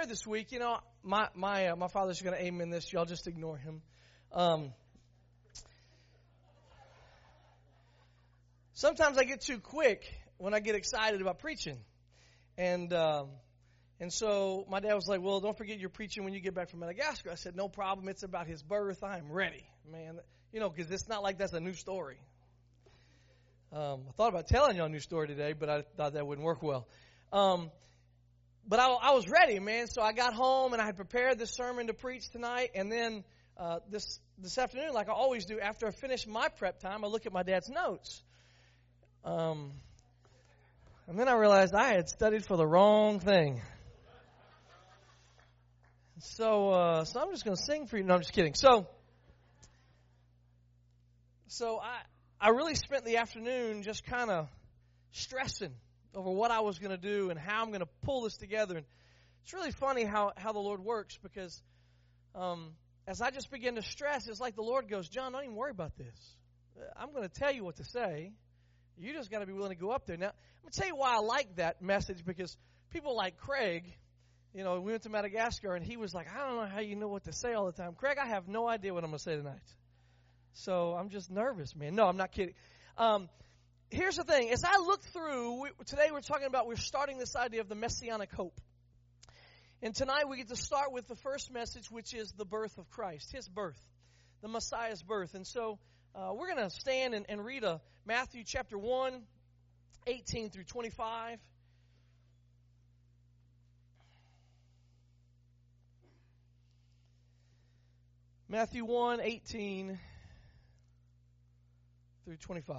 prepared this week, you know, my father's going to amen this. Y'all just ignore him. Sometimes I get too quick when I get excited about preaching. And so my dad was like, well, don't forget you're preaching when you get back from Madagascar. I said, no problem. It's about his birth. I'm ready, man. You know, because it's not like that's a new story. I thought about telling y'all a new story today, but I thought that wouldn't work well. But I was ready, man. So I got home and I had prepared this sermon to preach tonight. And then this afternoon, like I always do, after I finish my prep time, I look at my dad's notes. And then I realized I had studied for the wrong thing. So I'm just going to sing for you. No, I'm just kidding. So I really spent the afternoon just kind of stressing over what I was going to do and how I'm going to pull this together. And it's really funny how the Lord works, because as I just begin to stress, it's like the Lord goes, John, don't even worry about this. I'm going to tell you what to say. You just got to be willing to go up there. Now, I'm going to tell you why I like that message, because people like Craig, you know, we went to Madagascar, and he was like, I don't know how you know what to say all the time. Craig, I have no idea what I'm going to say tonight. So I'm just nervous, man. No, I'm not kidding. Here's the thing. As I look through, today we're starting this idea of the Messianic hope. And tonight we get to start with the first message, which is the birth of Christ, his birth, the Messiah's birth. And so we're going to stand and read Matthew chapter 1, 18 through 25. Matthew 1, 18 through 25.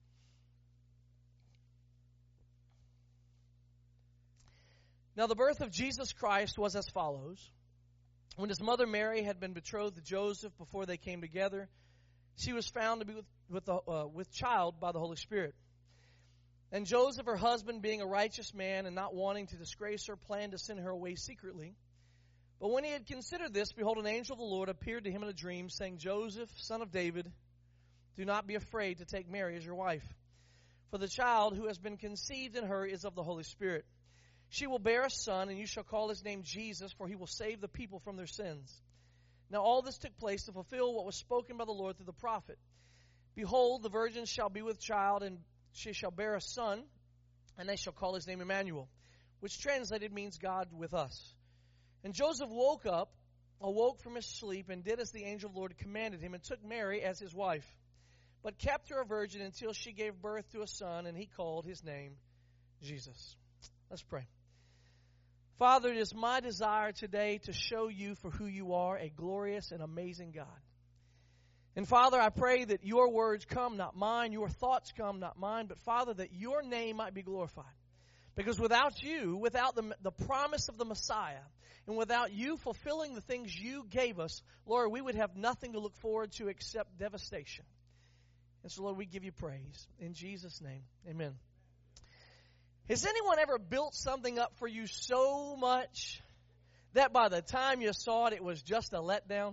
Now the birth of Jesus Christ was as follows. When his mother Mary had been betrothed to Joseph before they came together, she was found to be with child by the Holy Spirit. And Joseph, her husband, being a righteous man and not wanting to disgrace her, planned to send her away secretly. But when he had considered this, behold, an angel of the Lord appeared to him in a dream, saying, Joseph, son of David, do not be afraid to take Mary as your wife. For the child who has been conceived in her is of the Holy Spirit. She will bear a son, and you shall call his name Jesus, for he will save the people from their sins. Now all this took place to fulfill what was spoken by the Lord through the prophet. Behold, the virgin shall be with child, and she shall bear a son, and they shall call his name Emmanuel, which translated means God with us. And Joseph awoke from his sleep, and did as the angel of the Lord commanded him, and took Mary as his wife, but kept her a virgin until she gave birth to a son, and he called his name Jesus. Let's pray. Father, it is my desire today to show you for who you are, a glorious and amazing God. And Father, I pray that your words come, not mine, your thoughts come, not mine, but Father, that your name might be glorified. Because without you, without the promise of the Messiah, and without you fulfilling the things you gave us, Lord, we would have nothing to look forward to except devastation. And so, Lord, we give you praise. In Jesus' name, amen. Has anyone ever built something up for you so much that by the time you saw it, it was just a letdown?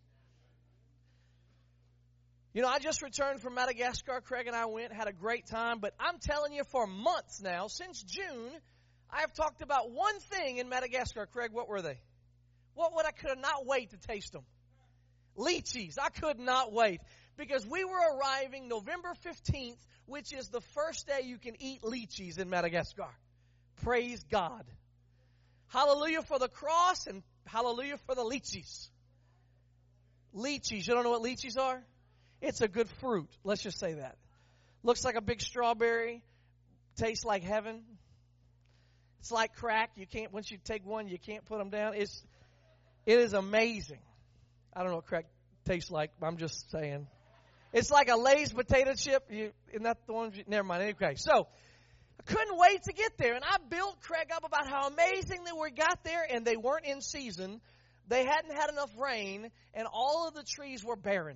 You know, I just returned from Madagascar. Craig and I went, had a great time. But I'm telling you, for months now, since June, I have talked about one thing in Madagascar. Craig, what were they? I could not wait to taste them. Lychees. I could not wait. Because we were arriving November 15th, which is the first day you can eat lychees in Madagascar. Praise God. Hallelujah for the cross and hallelujah for the lychees. Lychees. You don't know what lychees are? It's a good fruit. Let's just say that. Looks like a big strawberry. Tastes like heaven. It's like crack. Once you take one, you can't put them down. It is amazing. I don't know what crack tastes like, but I'm just saying. It's like a Lay's potato chip. Isn't that the one? Never mind. Okay, so I couldn't wait to get there. And I built Craig up about how amazing we got there, and they weren't in season. They hadn't had enough rain, and all of the trees were barren.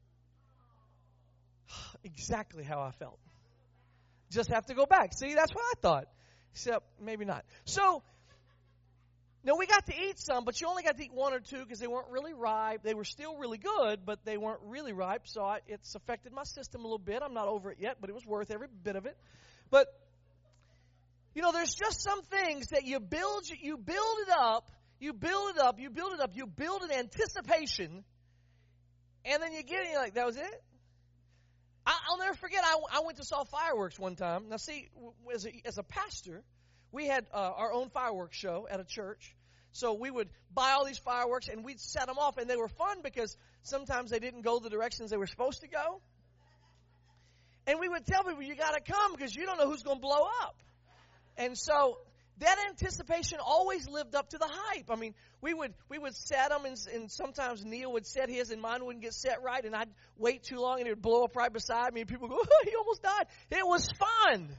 Exactly how I felt. Just have to go back. See, that's what I thought. Except maybe not. So, no, we got to eat some, but you only got to eat one or two because they weren't really ripe. They were still really good, but they weren't really ripe, so it's affected my system a little bit. I'm not over it yet, but it was worth every bit of it. But, you know, there's just some things that you build it up, You build it up, you build it up, you build an anticipation, and then you get it and you're like, that was it? I'll never forget, I went to saw fireworks one time. Now see, as a pastor, we had our own fireworks show at a church. So we would buy all these fireworks and we'd set them off, and they were fun because sometimes they didn't go the directions they were supposed to go. And we would tell people, you got to come because you don't know who's going to blow up. And so that anticipation always lived up to the hype. I mean, we would set them, and sometimes Neil would set his, and mine wouldn't get set right, and I'd wait too long, and it would blow up right beside me, and people would go, oh, he almost died. It was fun.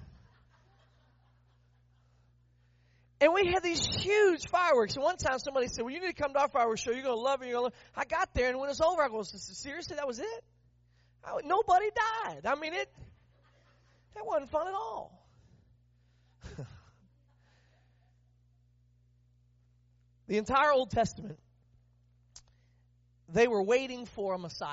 And we had these huge fireworks. And one time somebody said, well, you need to come to our fireworks show. You're going to love it. You're gonna love it. I got there, and when it's over, I go, seriously, that was it? Nobody died. I mean, that wasn't fun at all. The entire Old Testament, they were waiting for a Messiah.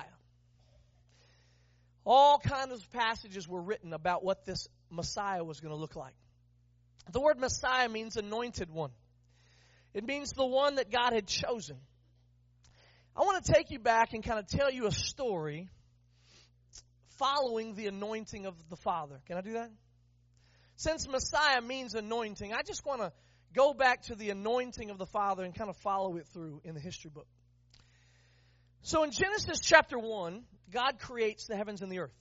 All kinds of passages were written about what this Messiah was going to look like. The word Messiah means anointed one. It means the one that God had chosen. I want to take you back and kind of tell you a story following the anointing of the Father. Can I do that? Since Messiah means anointing, I just want to go back to the anointing of the Father and kind of follow it through in the history book. So in Genesis chapter 1, God creates the heavens and the earth.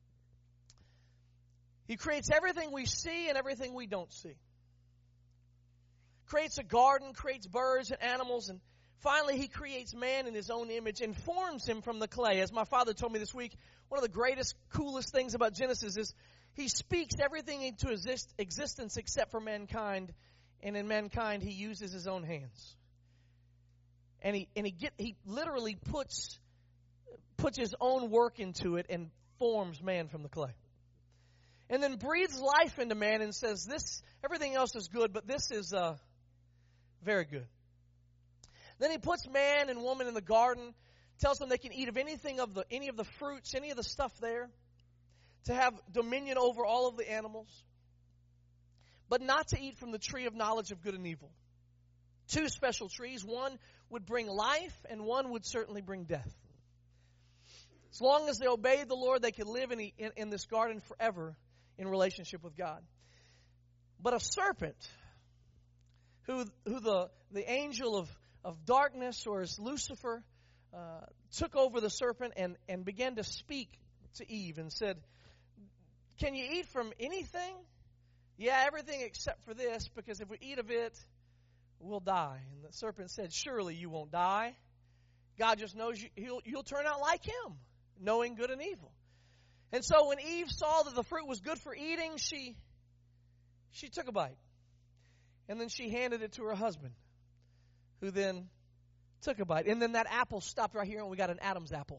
He creates everything we see and everything we don't see. Creates a garden, creates birds and animals, and finally he creates man in his own image and forms him from the clay. As my father told me this week, one of the greatest, coolest things about Genesis is he speaks everything into existence except for mankind, and in mankind he uses his own hands. And he literally puts his own work into it and forms man from the clay. And then breathes life into man and says, everything else is good, but this is very good. Then he puts man and woman in the garden, tells them they can eat of any of the fruits, any of the stuff there, to have dominion over all of the animals, but not to eat from the tree of knowledge of good and evil. Two special trees. One would bring life, and one would certainly bring death. As long as they obeyed the Lord, they could live in this garden forever in relationship with God. But a serpent, who the angel of darkness, or as Lucifer, took over the serpent and began to speak to Eve and said, can you eat from anything? Yeah, everything except for this, because if we eat of it, we'll die. And the serpent said, surely you won't die. God just knows you'll turn out like him, knowing good and evil. And so when Eve saw that the fruit was good for eating, she took a bite. And then she handed it to her husband, who then took a bite. And then that apple stopped right here, and we got an Adam's apple.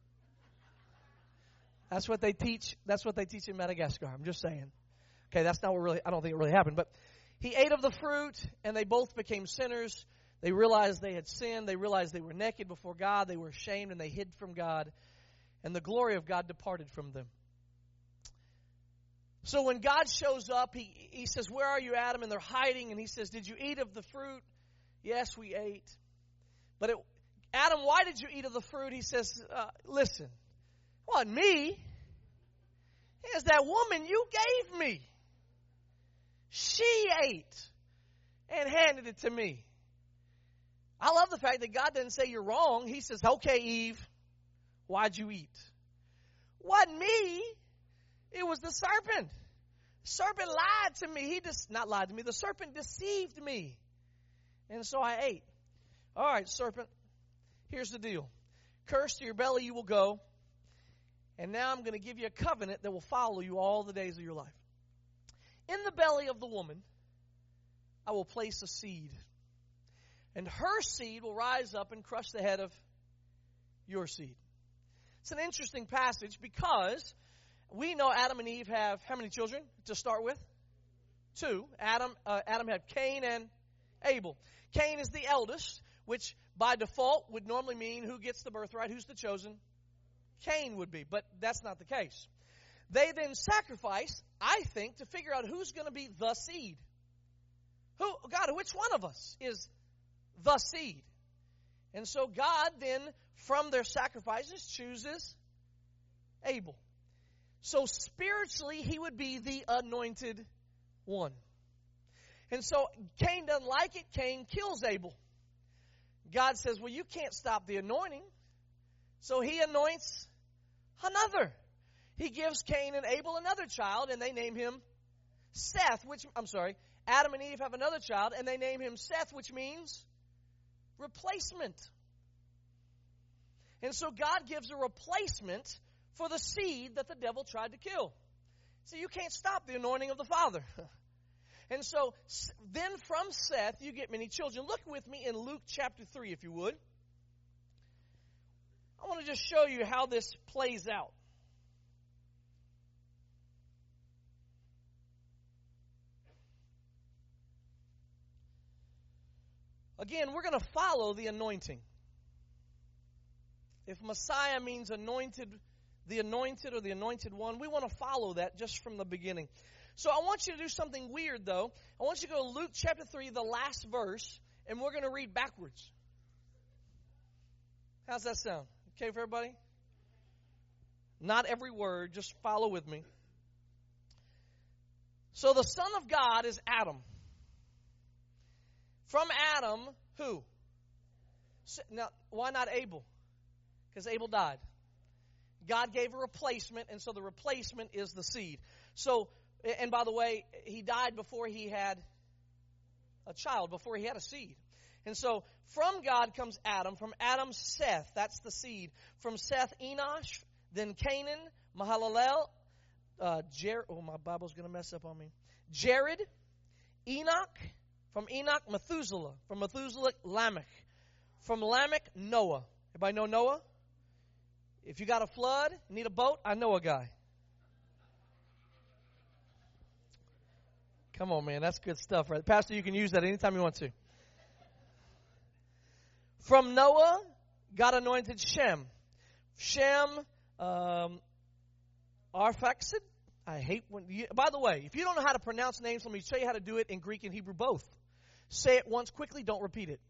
That's what they teach. That's what they teach in Madagascar. I'm just saying. Okay, that's not what really, I don't think it really happened. But he ate of the fruit, and they both became sinners. They realized they had sinned. They realized they were naked before God. They were ashamed, and they hid from God. And the glory of God departed from them. So when God shows up, he says, where are you, Adam? And they're hiding. And he says, did you eat of the fruit? Yes, we ate. But Adam, why did you eat of the fruit? He says, listen, it wasn't me. It's that woman you gave me. She ate and handed it to me. I love the fact that God doesn't say you're wrong. He says, okay, Eve, why'd you eat? Wasn't me. It was the serpent. The serpent lied to me. Not lied to me. The serpent deceived me. And so I ate. All right, serpent, here's the deal. Cursed to your belly you will go. And now I'm going to give you a covenant that will follow you all the days of your life. In the belly of the woman, I will place a seed. And her seed will rise up and crush the head of your seed. It's an interesting passage because we know Adam and Eve have how many children to start with? 2. Adam had Cain and Abel. Cain is the eldest, which by default would normally mean who gets the birthright, who's the chosen? Cain would be, but that's not the case. They then sacrifice, I think, to figure out who's going to be the seed. God, which one of us is the seed. And so God then, from their sacrifices, chooses Abel. So spiritually, he would be the anointed one. And so Cain doesn't like it. Cain kills Abel. God says, well, you can't stop the anointing. So he anoints another. He gives Cain and Abel another child, and they name him Seth, Adam and Eve have another child, and they name him Seth, which means replacement. And so God gives a replacement for the seed that the devil tried to kill. So you can't stop the anointing of the Father. And so then from Seth, you get many children. Look with me in Luke chapter 3, if you would. I want to just show you how this plays out. Again, we're going to follow the anointing. If Messiah means anointed, the anointed or the anointed one, we want to follow that just from the beginning. So I want you to do something weird, though. I want you to go to Luke chapter 3, the last verse, and we're going to read backwards. How's that sound? Okay for everybody? Not every word, just follow with me. So the Son of God is Adam. From Adam, who? Now, why not Abel? Because Abel died. God gave a replacement, and so the replacement is the seed. So, and by the way, he died before he had a child, before he had a seed. And so, from God comes Adam. From Adam, Seth. That's the seed. From Seth, Enosh. Then Canaan, Mahalalel. My Bible's going to mess up on me. Jared, Enoch. From Enoch, Methuselah. From Methuselah, Lamech. From Lamech, Noah. Everybody know Noah? If you got a flood, need a boat, I know a guy. Come on, man. That's good stuff, right? Pastor, you can use that anytime you want to. From Noah, God anointed Shem. Shem, Arphaxad. I hate when by the way, if you don't know how to pronounce names, let me show you how to do it in Greek and Hebrew both. Say it once quickly, don't repeat it.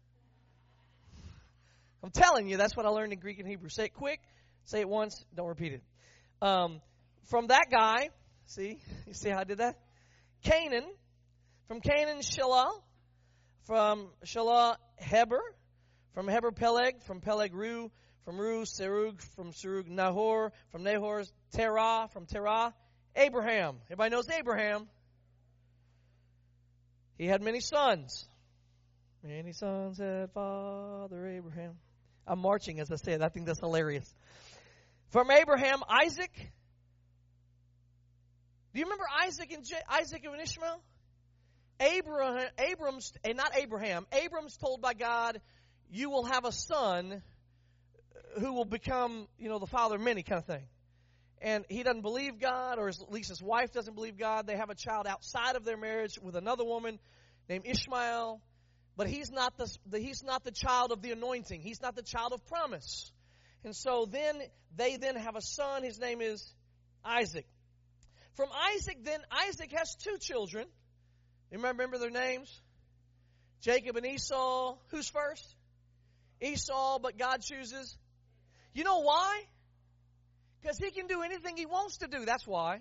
I'm telling you, that's what I learned in Greek and Hebrew. Say it quick, say it once, don't repeat it. From that guy, you see how I did that? Canaan. From Canaan, Shelah. From Shelah, Heber. From Heber, Peleg. From Peleg, Ru. From Ru, Serug. From Serug, Nahor. From Nahor, Terah. From Terah, Abraham. Everybody knows Abraham. He had many sons. Many sons had Father Abraham. I'm marching as I say it. I think that's hilarious. From Abraham, Isaac. Do you remember Isaac and Ishmael? Abram's told by God, you will have a son who will become, the father of many, kind of thing. And he doesn't believe God, or at least his wife doesn't believe God. They have a child outside of their marriage with another woman named Ishmael. But he's not the child of the anointing. He's not the child of promise. And so they have a son. His name is Isaac. From Isaac has two children. You remember their names? Jacob and Esau. Who's first? Esau, but God chooses. You know why? Because he can do anything he wants to do. That's why.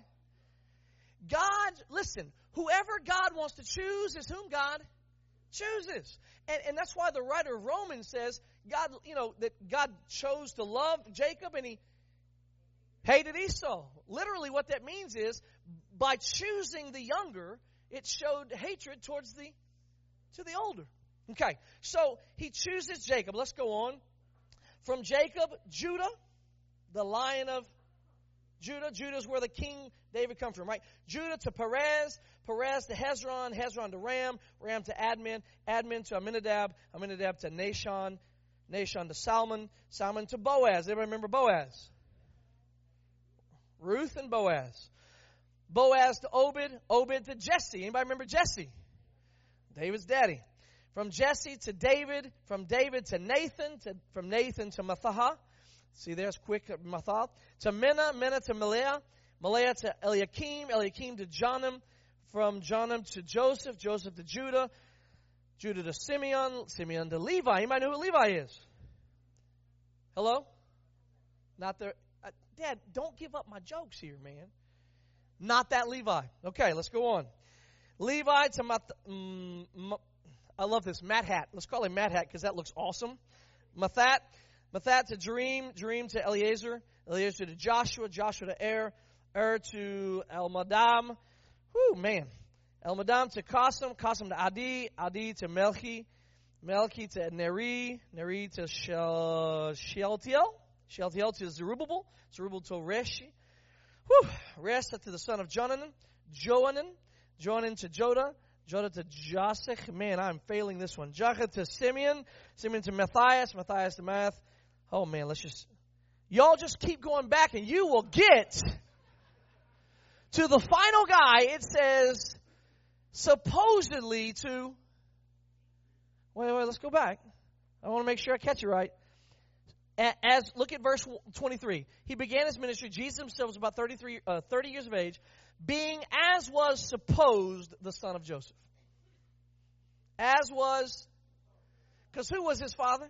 Whoever God wants to choose is whom God chooses. And that's why the writer of Romans says that God chose to love Jacob and he hated Esau. Literally what that means is by choosing the younger, it showed hatred to the older. Okay, so he chooses Jacob. Let's go on. From Jacob, Judah, the Lion of Judah. Judah's where the King David comes from, right? Judah to Perez, Perez to Hezron, Hezron to Ram, Ram to Admin, Admin to Aminadab, Aminadab to Nahshon, Nahshon to Salmon, Salmon to Boaz. Everybody remember Boaz? Ruth and Boaz. Boaz to Obed, Obed to Jesse. Anybody remember Jesse? David's daddy. From Jesse to David, from David to Nathan, from Nathan to Mathah. See, there's quick, Mathah. To Minna, Minna to Maleah, Maleah to Eliakim, Eliakim to Jonam, from Jonam to Joseph, Joseph to Judah, Judah to Simeon, Simeon to Levi. Anybody know who Levi is? Hello? Not there. Dad, don't give up my jokes here, man. Not that Levi. Okay, let's go on. Levi to I love this, Mathat. Let's call him Mathat because that looks awesome. Mathat to Jerim to Eliezer to Joshua to Er to Elmadam. Whew, man. Elmadam to Qasim to Adi to Melchi to Neri to Shealtiel to Zerubbabel to Reshi. Resh to the son of Johanan to Jodah to Josech. Man, I'm failing this one. Jachin to Simeon to Matthias to Math. Oh man, y'all just keep going back and you will get to the final guy. It says supposedly to, wait, let's go back. I want to make sure I catch it right. Look at verse 23. He began his ministry. Jesus himself was about 30 years of age, being as was supposed the son of Joseph. As was, because who was his father?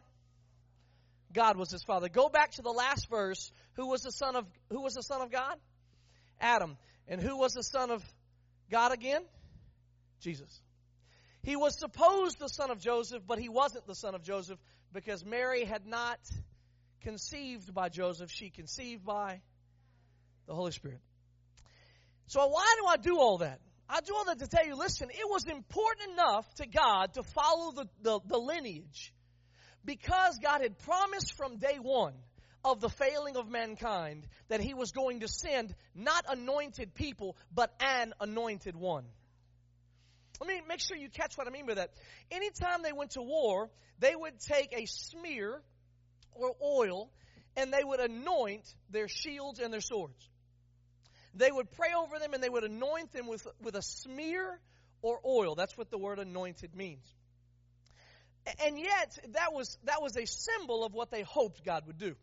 God was his father. Go back to the last verse. Who was the son of God? Adam. And who was the son of God again? Jesus. He was supposed the son of Joseph, but he wasn't the son of Joseph because Mary had not conceived by Joseph. She conceived by the Holy Spirit. So why do I do all that? I do all that to tell you, listen, it was important enough to God to follow the lineage because God had promised from day one of the failing of mankind that he was going to send not anointed people, but an anointed one. Let me make sure you catch what I mean by that. Anytime they went to war, they would take a smear or oil and they would anoint their shields and their swords. They would pray over them and they would anoint them with a smear or oil. That's what the word anointed means. And yet, that was a symbol of what they hoped God would do.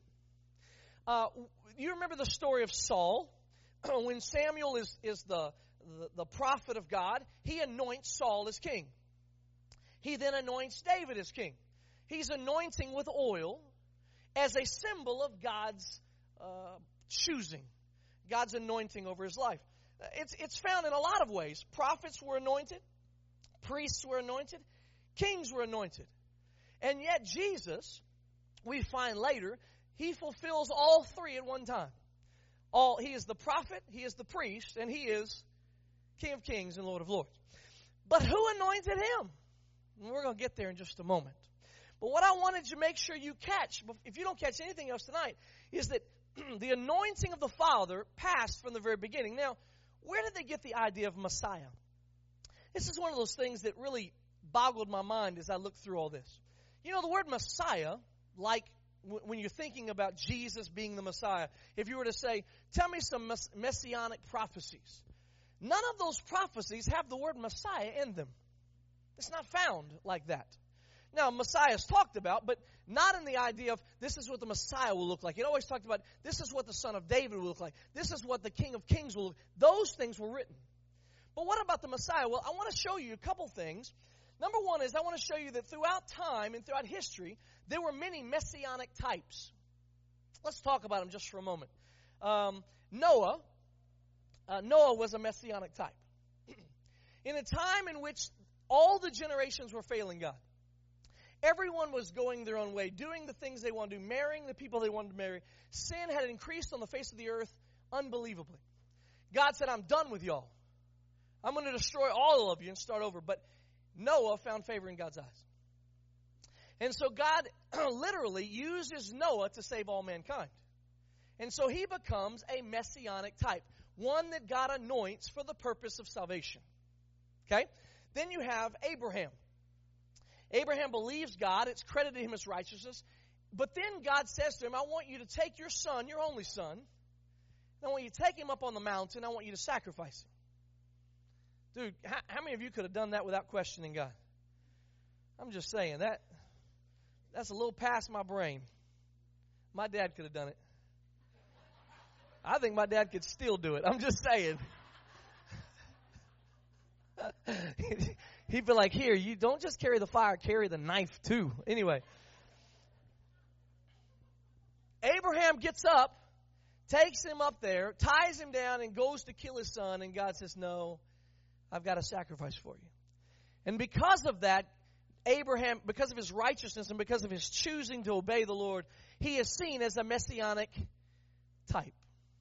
You remember the story of Saul? When Samuel is the prophet of God, he anoints Saul as king. He then anoints David as king. He's anointing with oil as a symbol of God's choosing, God's anointing over his life. It's found in a lot of ways. Prophets were anointed, priests were anointed, kings were anointed. And yet Jesus, we find later, he fulfills all three at one time. He is the prophet, he is the priest, and he is King of Kings and Lord of Lords. But who anointed him? And we're going to get there in just a moment. But what I wanted to make sure you catch, if you don't catch anything else tonight, is that the anointing of the Father passed from the very beginning. Now, where did they get the idea of Messiah? This is one of those things that really boggled my mind as I looked through all this. You know, the word Messiah, like when you're thinking about Jesus being the Messiah, if you were to say, tell me some messianic prophecies, none of those prophecies have the word Messiah in them. It's not found like that. Now, Messiah is talked about, but not in the idea of this is what the Messiah will look like. It always talked about this is what the Son of David will look like. This is what the King of Kings will look like. Those things were written. But what about the Messiah? Well, I want to show you a couple things. Number one is I want to show you that throughout time and throughout history, there were many messianic types. Let's talk about them just for a moment. Noah was a messianic type. In a time in which all the generations were failing God. Everyone was going their own way, doing the things they wanted to do, marrying the people they wanted to marry. Sin had increased on the face of the earth unbelievably. God said, I'm done with y'all. I'm going to destroy all of you and start over. But Noah found favor in God's eyes. And so God literally uses Noah to save all mankind. And so he becomes a messianic type, one that God anoints for the purpose of salvation. Okay? Then you have Abraham. Abraham believes God. It's credited him as righteousness. But then God says to him, I want you to take your son, your only son, and I want you to take him up on the mountain. I want you to sacrifice him. Dude, how many of you could have done that without questioning God? I'm just saying, that's a little past my brain. My dad could have done it. I think my dad could still do it. I'm just saying. He'd be like, here, you don't just carry the fire, carry the knife too. Anyway. Abraham gets up, takes him up there, ties him down, and goes to kill his son. And God says, no, I've got a sacrifice for you. And because of that, Abraham, because of his righteousness and because of his choosing to obey the Lord, he is seen as a messianic type.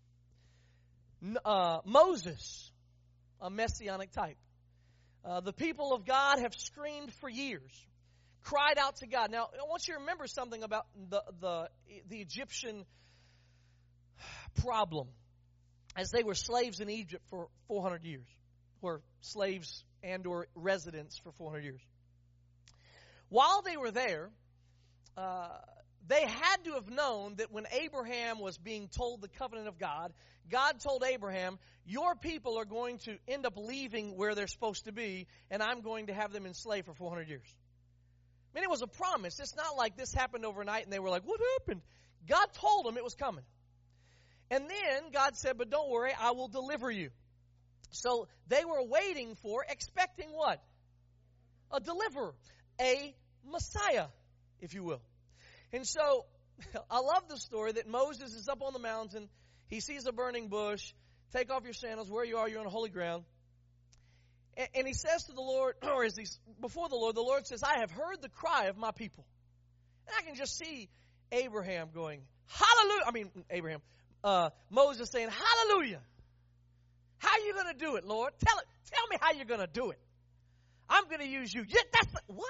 Moses, a messianic type. The people of God have screamed for years, cried out to God. Now, I want you to remember something about the Egyptian problem, as they were slaves in Egypt for 400 years, or slaves and or residents for 400 years. While they were there, they had to have known that when Abraham was being told the covenant of God, God told Abraham, your people are going to end up leaving where they're supposed to be, and I'm going to have them enslaved for 400 years. I mean, it was a promise. It's not like this happened overnight and they were like, what happened? God told them it was coming. And then God said, but don't worry, I will deliver you. So they were waiting for, expecting what? A deliverer, a Messiah, if you will. And so I love the story that Moses is up on the mountain. He sees a burning bush. Take off your sandals. Where you are, you're on holy ground. And he says to the Lord, or as he's before the Lord says, I have heard the cry of my people. And I can just see Abraham going, hallelujah. Moses saying, hallelujah. How are you going to do it, Lord? Tell me how you're going to do it. I'm going to use you. What?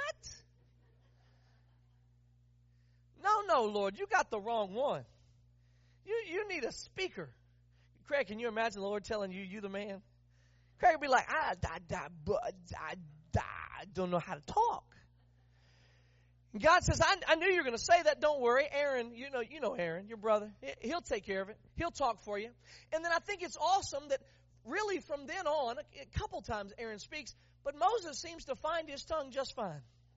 No, Lord, you got the wrong one. You need a speaker. Craig, can you imagine the Lord telling you the man? Craig would be like, I don't know how to talk. And God says, I knew you were going to say that. Don't worry. Aaron, you know Aaron, your brother. He'll take care of it. He'll talk for you. And then I think it's awesome that really from then on, a couple times Aaron speaks, but Moses seems to find his tongue just fine.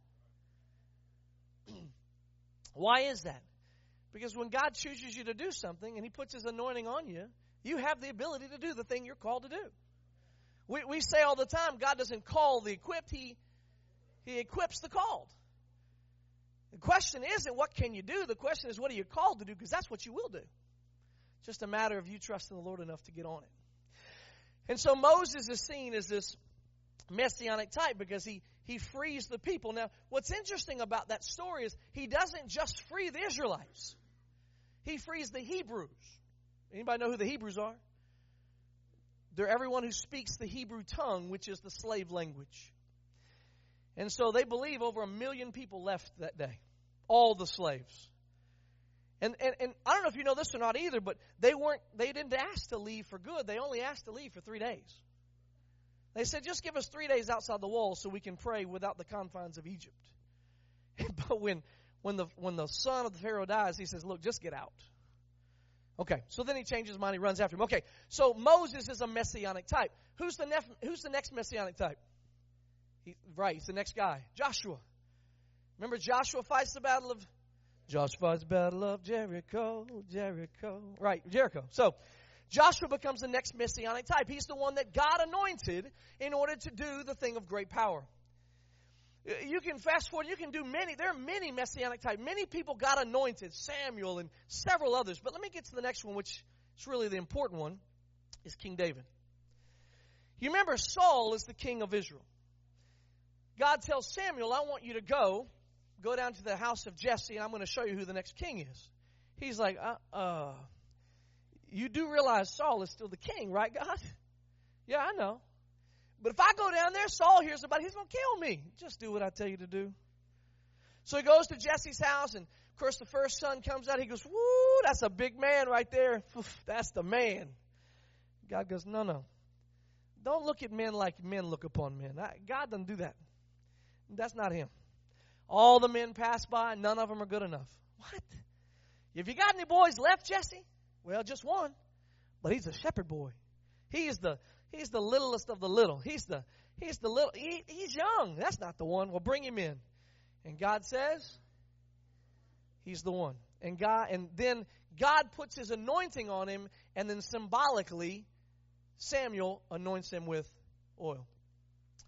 Why is that? Because when God chooses you to do something and he puts his anointing on you, you have the ability to do the thing you're called to do. We say all the time, God doesn't call the equipped, he equips the called. The question isn't what can you do, the question is what are you called to do, because that's what you will do. It's just a matter of you trusting the Lord enough to get on it. And so Moses is seen as this messianic type because he frees the people. Now, what's interesting about that story is he doesn't just free the Israelites. He frees the Hebrews. Anybody know who the Hebrews are? They're everyone who speaks the Hebrew tongue, which is the slave language. And so they believe over 1 million people left that day. All the slaves. And I don't know if you know this or not either, but they didn't ask to leave for good. They only asked to leave for 3 days. They said, just give us 3 days outside the walls so we can pray without the confines of Egypt. But when the son of the Pharaoh dies, he says, look, just get out. Okay, so then he changes his mind. He runs after him. Okay, so Moses is a messianic type. Who's the next messianic type? He's the next guy. Joshua. Remember Joshua fights the battle of Jericho. Right, Jericho. So Joshua becomes the next messianic type. He's the one that God anointed in order to do the thing of great power. You can fast forward, you can do there are many messianic types. Many people got anointed, Samuel and several others. But let me get to the next one, which is really the important one, is King David. You remember Saul is the king of Israel. God tells Samuel, I want you to go down to the house of Jesse, and I'm going to show you who the next king is. He's like, you do realize Saul is still the king, right, God? Yeah, I know. But if I go down there, Saul hears about it, he's going to kill me. Just do what I tell you to do. So he goes to Jesse's house, and of course the first son comes out. He goes, woo, that's a big man right there. That's the man. God goes, no. Don't look at men like men look upon men. God doesn't do that. That's not him. All the men pass by, none of them are good enough. What? Have you got any boys left, Jesse? Well, just one. But he's a shepherd boy. He's the littlest of the little. He's young. That's not the one. Well, bring him in. And God says, he's the one. And then God puts his anointing on him, and then symbolically, Samuel anoints him with oil.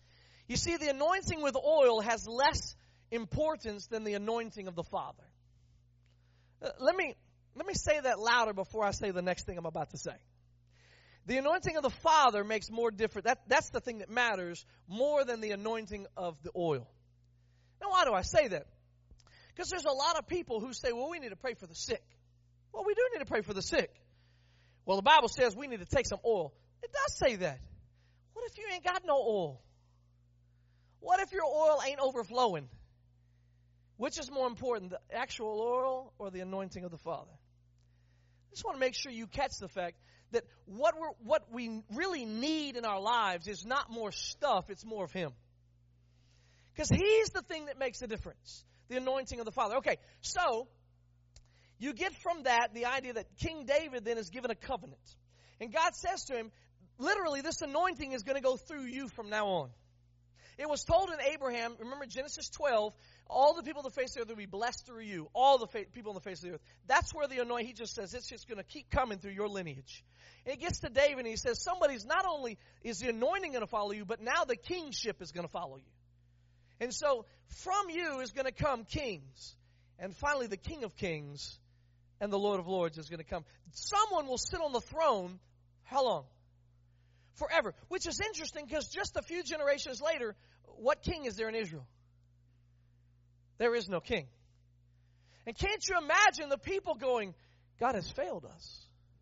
You see, the anointing with oil has less importance than the anointing of the Father. Let me say that louder before I say the next thing I'm about to say. The anointing of the Father makes more difference. That's the thing that matters more than the anointing of the oil. Now, why do I say that? Because there's a lot of people who say, well, we need to pray for the sick. Well, we do need to pray for the sick. Well, the Bible says we need to take some oil. It does say that. What if you ain't got no oil? What if your oil ain't overflowing? Which is more important, the actual oil or the anointing of the Father? I just want to make sure you catch the fact that what we really need in our lives is not more stuff, it's more of Him. Because He's the thing that makes the difference, the anointing of the Father. Okay, so you get from that the idea that King David then is given a covenant. And God says to him, literally, this anointing is going to go through you from now on. It was told in Abraham, remember Genesis 12, all the people on the face of the earth will be blessed through you. All the people on the face of the earth. That's where the anointing, he just says, it's just going to keep coming through your lineage. And it gets to David and he says, somebody's not only is the anointing going to follow you, but now the kingship is going to follow you. And so from you is going to come kings. And finally the King of Kings and the Lord of Lords is going to come. Someone will sit on the throne, how long? Forever. Which is interesting because just a few generations later, what king is there in Israel? There is no king. And can't you imagine the people going, God has failed us?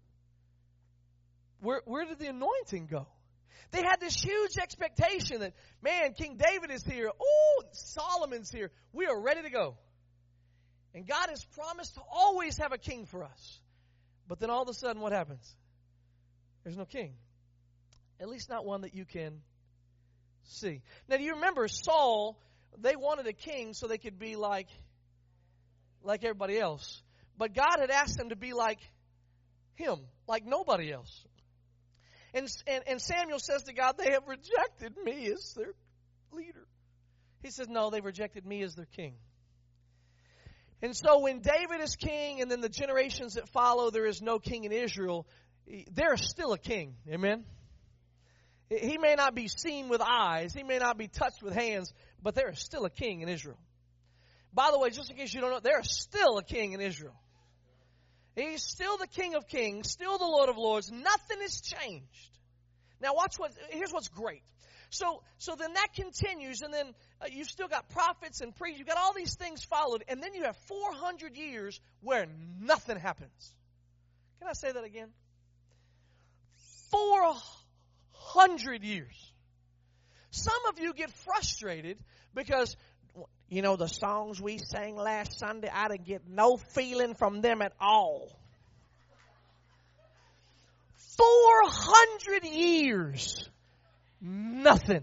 Where did the anointing go? They had this huge expectation that, man, King David is here. Oh, Solomon's here. We are ready to go. And God has promised to always have a king for us. But then all of a sudden, what happens? There's no king. At least not one that you can see. Now, do you remember Saul? They wanted a king so they could be like everybody else. But God had asked them to be like him, like nobody else. And Samuel says to God, they have rejected me as their leader. He says, no, they've rejected me as their king. And so when David is king and then the generations that follow, there is no king in Israel, there is still a king. Amen? He may not be seen with eyes. He may not be touched with hands, but there is still a king in Israel. By the way, just in case you don't know, there is still a king in Israel. He's still the King of Kings, still the Lord of Lords. Nothing has changed. Now here's what's great. So then that continues, and then you've still got prophets and priests. You've got all these things followed, and then you have 400 years where nothing happens. Can I say that again? 400 years. Some of you get frustrated because, you know, the songs we sang last Sunday, I didn't get no feeling from them at all. 400 years. Nothing.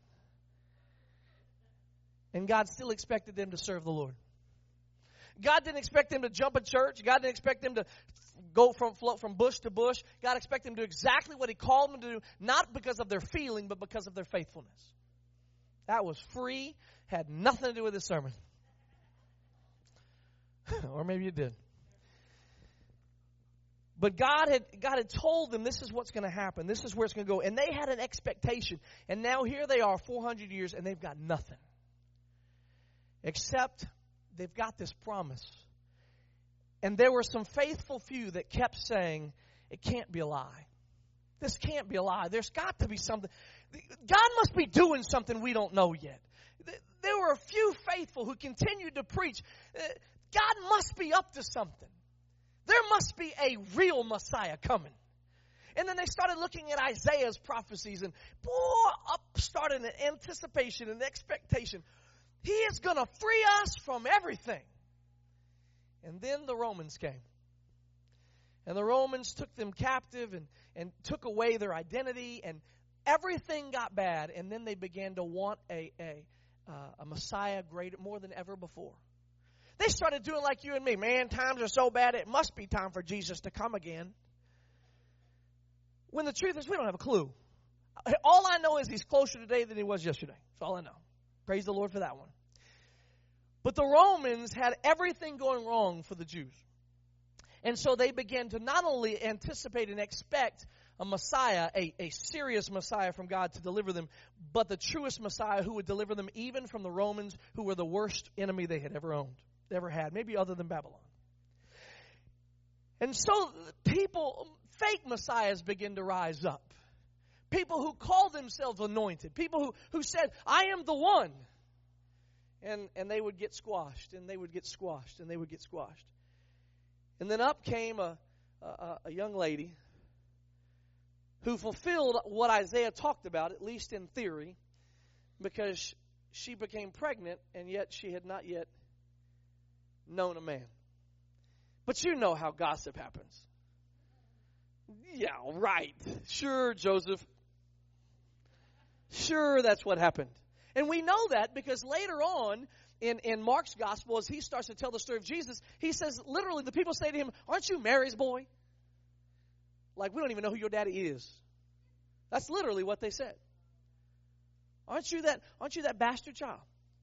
And God still expected them to serve the Lord. God didn't expect them to jump a church. God didn't expect them to float from bush to bush. God expected them to do exactly what He called them to do, not because of their feeling, but because of their faithfulness. That was free, had nothing to do with this sermon. Or maybe it did. But God had told them this is what's going to happen. This is where it's going to go. And they had an expectation. And now here they are 400 years and they've got nothing. Except they've got this promise. And there were some faithful few that kept saying, it can't be a lie. This can't be a lie. There's got to be something. God must be doing something we don't know yet. There were a few faithful who continued to preach. God must be up to something. There must be a real Messiah coming. And then they started looking at Isaiah's prophecies and started an anticipation and expectation. He is going to free us from everything. And then the Romans came. And the Romans took them captive and took away their identity, and everything got bad. And then they began to want a Messiah greater, more than ever before. They started doing like you and me. Man, times are so bad, it must be time for Jesus to come again. When the truth is, we don't have a clue. All I know is He's closer today than He was yesterday. That's all I know. Praise the Lord for that one. But the Romans had everything going wrong for the Jews. And so they began to not only anticipate and expect a Messiah, a serious Messiah from God to deliver them, but the truest Messiah who would deliver them even from the Romans, who were the worst enemy they had ever owned, ever had, maybe other than Babylon. And so fake messiahs begin to rise up. People who call themselves anointed. People who said, I am the one. And they would get squashed, and they would get squashed, and they would get squashed. And then up came a young lady who fulfilled what Isaiah talked about, at least in theory, because she became pregnant, and yet she had not yet known a man. But you know how gossip happens. Yeah, right. Sure, Joseph. Sure, that's what happened. And we know that because later on in Mark's gospel, as he starts to tell the story of Jesus, he says, literally, the people say to him, aren't you Mary's boy? Like, we don't even know who your daddy is. That's literally what they said. Aren't you that bastard child?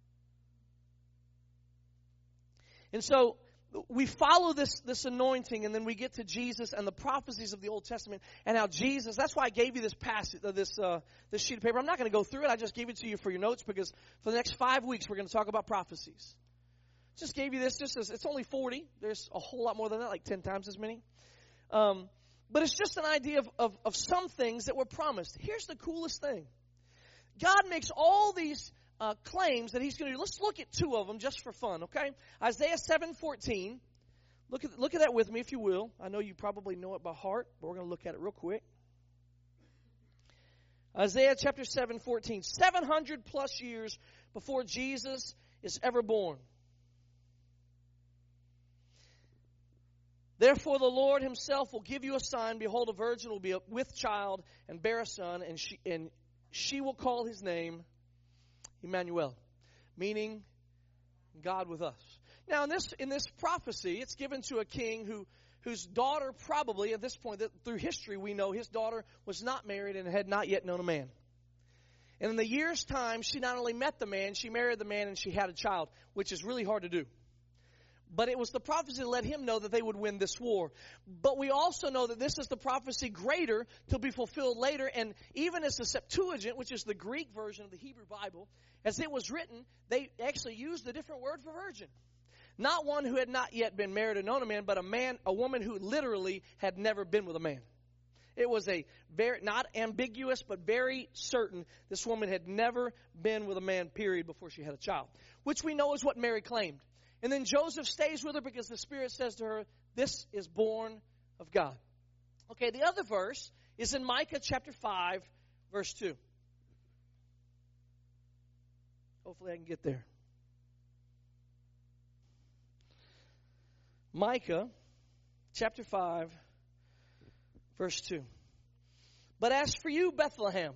And so we follow this anointing, and then we get to Jesus and the prophecies of the Old Testament and how Jesus. That's why I gave you this passage, this sheet of paper. I'm not going to go through it. I just gave it to you for your notes because for the next 5 weeks we're going to talk about prophecies. Just gave you this. It's only 40. There's a whole lot more than that, like 10 times as many. But it's just an idea of some things that were promised. Here's the coolest thing. God makes all these claims that he's going to do. Let's look at 2 of them just for fun, okay? Isaiah 7:14. Look at that with me, if you will. I know you probably know it by heart, but we're going to look at it real quick. Isaiah chapter 7:14. 700 plus years before Jesus is ever born. Therefore the Lord himself will give you a sign. Behold, a virgin will be with child and bear a son, and she will call his name Emmanuel, meaning God with us. Now, in this prophecy, it's given to a king whose daughter probably, at this point, through history, we know his daughter was not married and had not yet known a man. And in the year's time, she not only met the man, she married the man and she had a child, which is really hard to do. But it was the prophecy that let him know that they would win this war. But we also know that this is the prophecy greater to be fulfilled later. And even as the Septuagint, which is the Greek version of the Hebrew Bible, as it was written, they actually used a different word for virgin. Not one who had not yet been married or known a man, but a woman who literally had never been with a man. It was a very, not ambiguous, but very certain this woman had never been with a man, period, before she had a child. Which we know is what Mary claimed. And then Joseph stays with her because the Spirit says to her, this is born of God. Okay, the other verse is in Micah chapter 5, verse 2. Hopefully I can get there. Micah chapter 5, verse 2. But as for you, Bethlehem,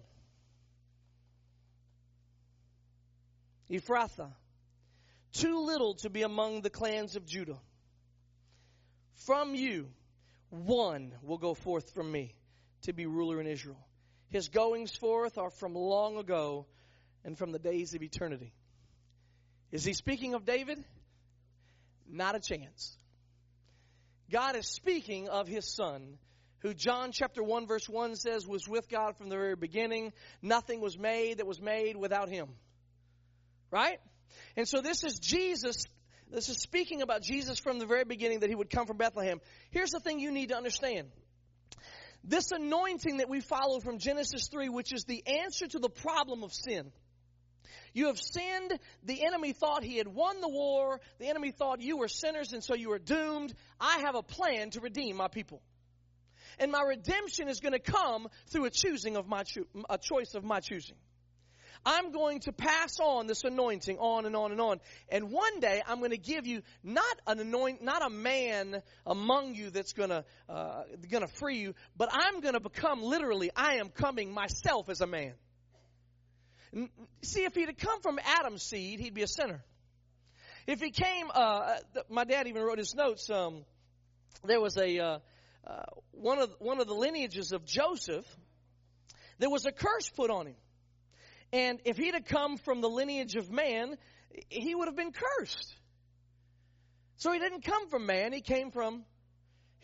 Ephrathah, too little to be among the clans of Judah. From you, one will go forth from me to be ruler in Israel. His goings forth are from long ago and from the days of eternity. Is he speaking of David? Not a chance. God is speaking of his son, who John chapter 1 verse 1 says was with God from the very beginning. Nothing was made that was made without him. Right? And so this is Jesus. This is speaking about Jesus from the very beginning, that he would come from Bethlehem. Here's the thing you need to understand. This anointing that we follow from Genesis 3, which is the answer to the problem of sin. You have sinned. The enemy thought he had won the war. The enemy thought you were sinners and so you were doomed. I have a plan to redeem my people. And my redemption is going to come through a choice of my choosing. I'm going to pass on this anointing on and on and on. And one day I'm going to give you not a man among you that's going to free you, but I'm going to become literally, I am coming myself as a man. See, if he'd have come from Adam's seed, he'd be a sinner. If he came, my dad even wrote his notes. There was one of the lineages of Joseph. There was a curse put on him. And if he'd have come from the lineage of man, he would have been cursed. So he didn't come from man, he came from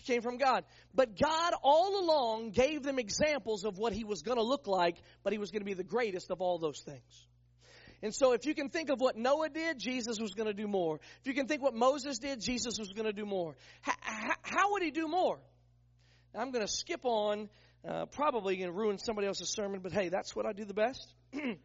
He came from God. But God all along gave them examples of what he was going to look like, but he was going to be the greatest of all those things. And so if you can think of what Noah did, Jesus was going to do more. If you can think what Moses did, Jesus was going to do more. How would he do more? Now, I'm going to skip on, probably going to ruin somebody else's sermon, but hey, that's what I do the best.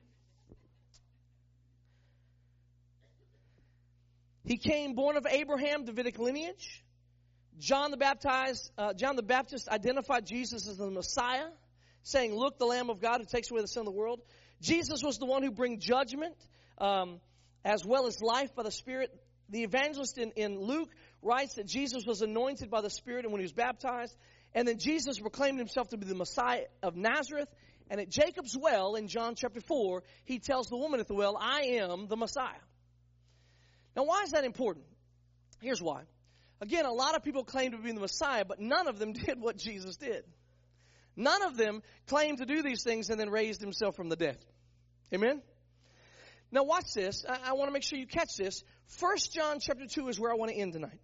He came born of Abraham, Davidic lineage. John the Baptist identified Jesus as the Messiah, saying, "Look, the Lamb of God who takes away the sin of the world." Jesus was the one who brings judgment as well as life by the Spirit. The evangelist in Luke writes that Jesus was anointed by the Spirit and when he was baptized. And then Jesus proclaimed himself to be the Messiah of Nazareth. And at Jacob's well in John chapter 4, he tells the woman at the well, "I am the Messiah." Now, why is that important? Here's why. Again, a lot of people claim to be the Messiah, but none of them did what Jesus did. None of them claimed to do these things and then raised himself from the dead. Amen? Now watch this. I want to make sure you catch this. 1 John chapter 2 is where I want to end tonight.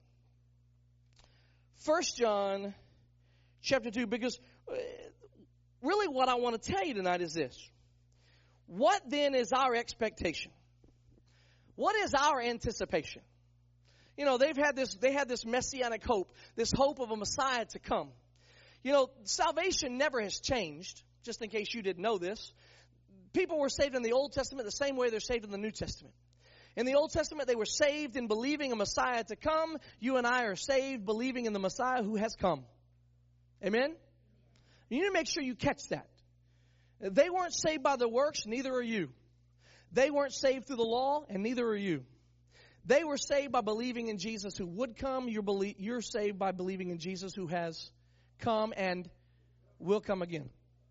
1 John chapter 2, because really what I want to tell you tonight is this. What then is our expectation? What is our anticipation? You know, they had this messianic hope, this hope of a Messiah to come. You know, salvation never has changed, just in case you didn't know this. People were saved in the Old Testament the same way they're saved in the New Testament. In the Old Testament, they were saved in believing a Messiah to come. You and I are saved believing in the Messiah who has come. Amen? You need to make sure you catch that. They weren't saved by their works, neither are you. They weren't saved through the law, and neither are you. They were saved by believing in Jesus who would come. You're saved by believing in Jesus who has come and will come again.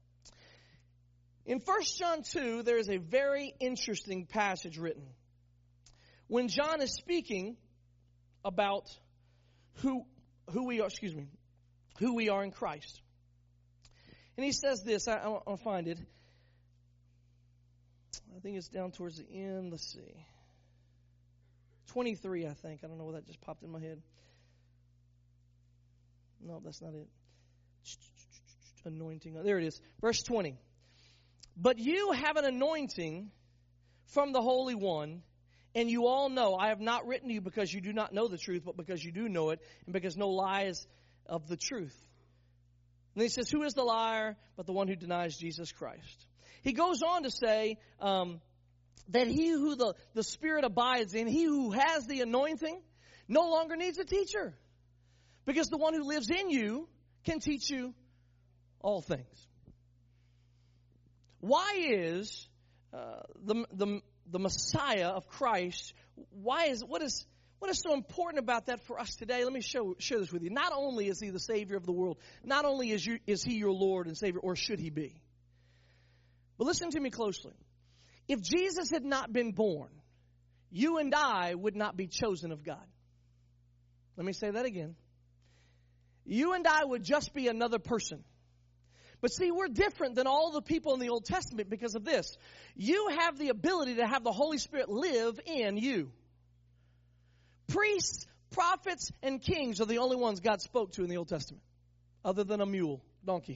In 1 John 2, there is a very interesting passage written. When John is speaking about who we are in Christ. And he says this, I'll find it. I think it's down towards the end. Let's see. 23, I think. I don't know why that just popped in my head. No, that's not it. Anointing. There it is. Verse 20. But you have an anointing from the Holy One, and you all know I have not written to you because you do not know the truth, but because you do know it, and because no lie is of the truth. And he says, who is the liar but the one who denies Jesus Christ? He goes on to say that he who the Spirit abides in, he who has the anointing, no longer needs a teacher. Because the one who lives in you can teach you all things. Why is the Messiah of Christ, what is so important about that for us today? Let me share this with you. Not only is he the Savior of the world, not only is he your Lord and Savior, or should he be? But listen to me closely. If Jesus had not been born, you and I would not be chosen of God. Let me say that again. You and I would just be another person. But see, we're different than all the people in the Old Testament because of this. You have the ability to have the Holy Spirit live in you. Priests, prophets, and kings are the only ones God spoke to in the Old Testament, other than a mule, donkey.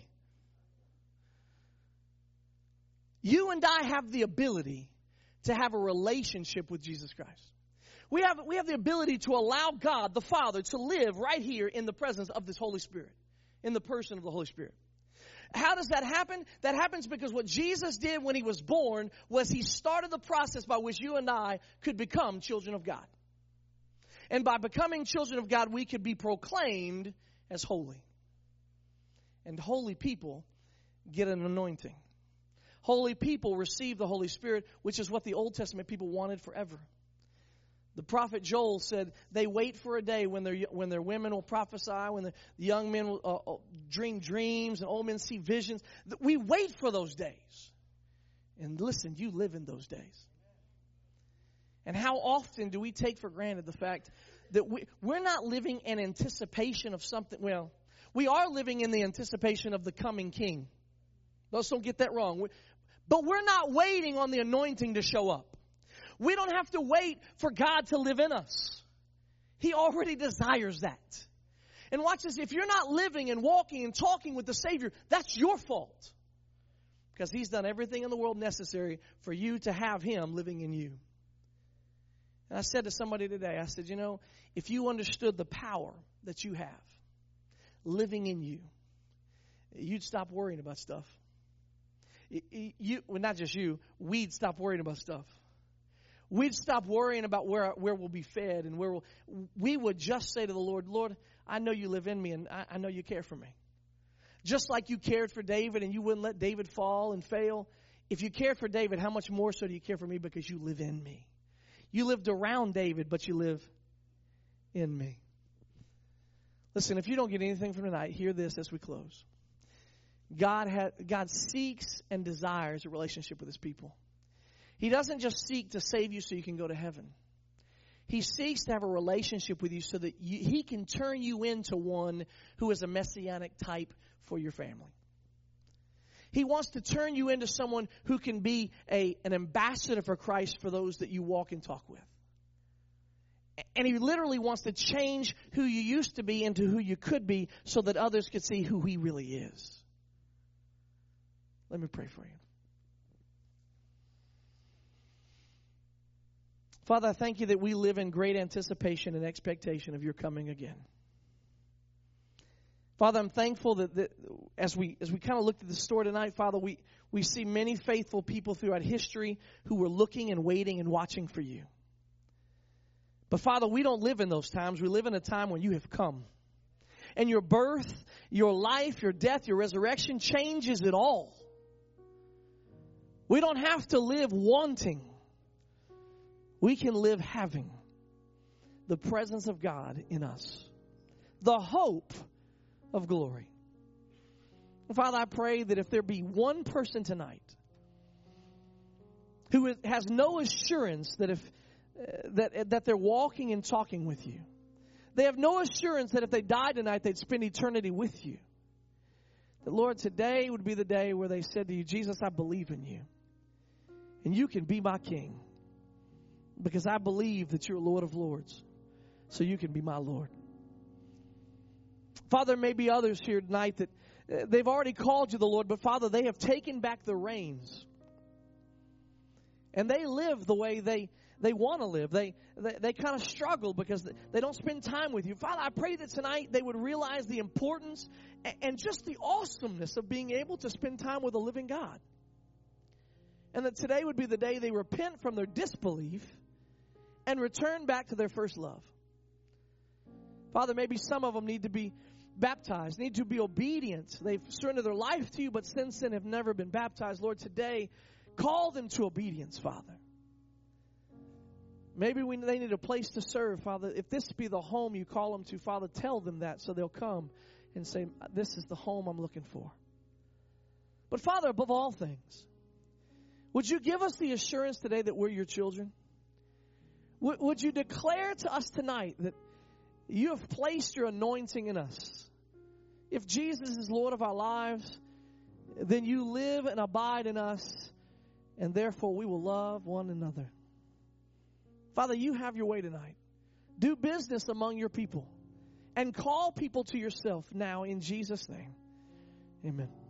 You and I have the ability to have a relationship with Jesus Christ. We have the ability to allow God, the Father, to live right here in the presence of this Holy Spirit, in the person of the Holy Spirit. How does that happen? That happens because what Jesus did when he was born was he started the process by which you and I could become children of God. And by becoming children of God, we could be proclaimed as holy. And holy people get an anointing. Holy people receive the Holy Spirit, which is what the Old Testament people wanted forever. The prophet Joel said they wait for a day when their women will prophesy, when the young men will dream dreams and old men see visions. We wait for those days. And listen, you live in those days. And how often do we take for granted the fact that we're not living in anticipation of something? Well, we are living in the anticipation of the coming King. Let's don't get that wrong. But we're not waiting on the anointing to show up. We don't have to wait for God to live in us. He already desires that. And watch this. If you're not living and walking and talking with the Savior, that's your fault. Because He's done everything in the world necessary for you to have Him living in you. And I said to somebody today, I said, you know, if you understood the power that you have living in you, you'd stop worrying about stuff. Well, not just you, we'd stop worrying about stuff. We'd stop worrying about where we'll be fed and we would just say to the Lord, Lord, I know you live in me and I know you care for me. Just like you cared for David and you wouldn't let David fall and fail. If you cared for David, how much more so do you care for me because you live in me? You lived around David, but you live in me. Listen, if you don't get anything from tonight, hear this as we close. God seeks and desires a relationship with His people. He doesn't just seek to save you so you can go to heaven. He seeks to have a relationship with you so that He can turn you into one who is a messianic type for your family. He wants to turn you into someone who can be an ambassador for Christ for those that you walk and talk with. And He literally wants to change who you used to be into who you could be so that others could see who He really is. Let me pray for you. Father, I thank you that we live in great anticipation and expectation of your coming again. Father, I'm thankful that as we kind of looked at the story tonight, Father, we see many faithful people throughout history who were looking and waiting and watching for you. But Father, we don't live in those times. We live in a time when you have come. And your birth, your life, your death, your resurrection changes it all. We don't have to live wanting. We can live having the presence of God in us. The hope of glory. Father, I pray that if there be one person tonight who has no assurance that they're walking and talking with you, they have no assurance that if they died tonight they'd spend eternity with you, that Lord, today would be the day where they said to you, Jesus, I believe in you and you can be my King because I believe that you're Lord of Lords, so you can be my Lord. Father, there may be others here tonight that they've already called you the Lord, but Father, they have taken back the reins. And they live the way they want to live. They kind of struggle because they don't spend time with you. Father, I pray that tonight they would realize the importance and just the awesomeness of being able to spend time with a living God. And that today would be the day they repent from their disbelief and return back to their first love. Father, maybe some of them need to be baptized, need to be obedient. They've surrendered their life to you, but since then have never been baptized. Lord, today, call them to obedience, Father. Maybe they need a place to serve, Father. If this be the home you call them to, Father, tell them that so they'll come and say, this is the home I'm looking for. But Father, above all things, would you give us the assurance today that we're your children? Would you declare to us tonight that you have placed your anointing in us? If Jesus is Lord of our lives, then you live and abide in us, and therefore we will love one another. Father, you have your way tonight. Do business among your people and call people to yourself now in Jesus' name. Amen.